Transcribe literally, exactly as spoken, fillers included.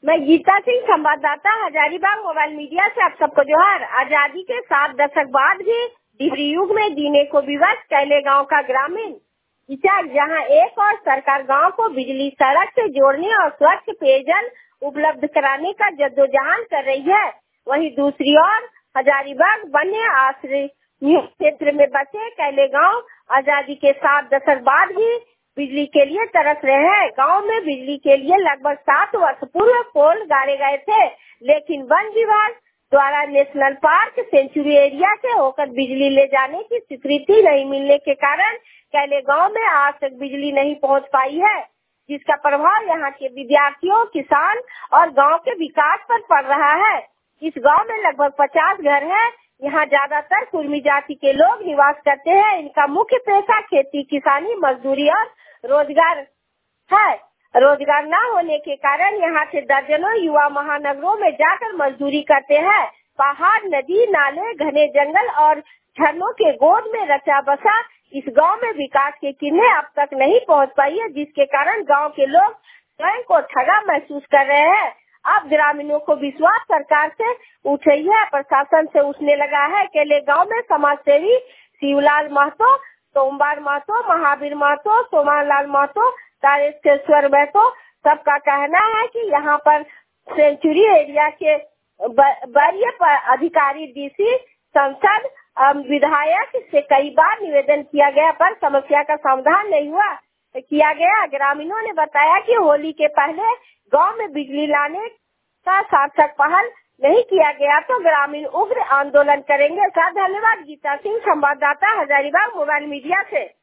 मैं गीता सिंह, संवाददाता, Hazaribagh mobile media से आप सबको जोहार। आजादी के सात दशक बाद भी डिहरी युग में जीने को विवश कैले गांव का ग्रामीण विचार, जहां एक और सरकार गांव को बिजली, सड़क से जोड़ने और स्वच्छ पेयजल उपलब्ध कराने का जद्दोजहद कर रही है, वहीं दूसरी ओर हजारीबाग वन्य आश्रय क्षेत्र में बसे कैले गांव आजादी के सात दशक बाद भी बिजली के लिए तरस रहे हैं। गांव में बिजली के लिए लगभग सात वर्ष पूर्व पोल गाड़े गए थे, लेकिन वन विभाग द्वारा नेशनल पार्क सेंचुरी एरिया से होकर बिजली ले जाने की स्वीकृति नहीं मिलने के कारण कैले गांव में आज तक बिजली नहीं पहुंच पाई है, जिसका प्रभाव यहाँ के विद्यार्थियों, किसान और गांव के विकास पर पड़ रहा है। इस गांव में लगभग पचास घर है। यहाँ ज्यादातर कुर्मी जाति के लोग निवास करते हैं। इनका मुख्य पेशा खेती, किसानी, मजदूरी और रोजगार है। रोजगार न होने के कारण यहाँ से दर्जनों युवा महानगरों में जाकर मजदूरी करते हैं। पहाड़, नदी, नाले, घने जंगल और झरनों के गोद में रचा बसा इस गांव में विकास की किरणें अब तक नहीं पहुंच पाई है, जिसके कारण गांव के लोग स्वयं को ठगा महसूस कर रहे हैं। अब ग्रामीणों को विश्वास सरकार से उठ रही है, प्रशासन से उठने लगा है। केले गांव में समाज सेवी शिवलाल महतो, सोमवार महतो, महावीर महतो, सोमालाल महतो, तारेश्वर महतो सबका कहना है कि यहाँ पर सेंचुरी एरिया के वरीय अधिकारी, डीसी, सांसद, विधायक से कई बार निवेदन किया गया, पर समस्या का समाधान नहीं हुआ किया गया। ग्रामीणों ने बताया कि होली के पहले गांव में बिजली लाने का सार्थक पहल नहीं किया गया तो ग्रामीण उग्र आंदोलन करेंगे। साथ धन्यवाद। गीता सिंह, संवाददाता, हजारीबाग मोबाइल मीडिया से।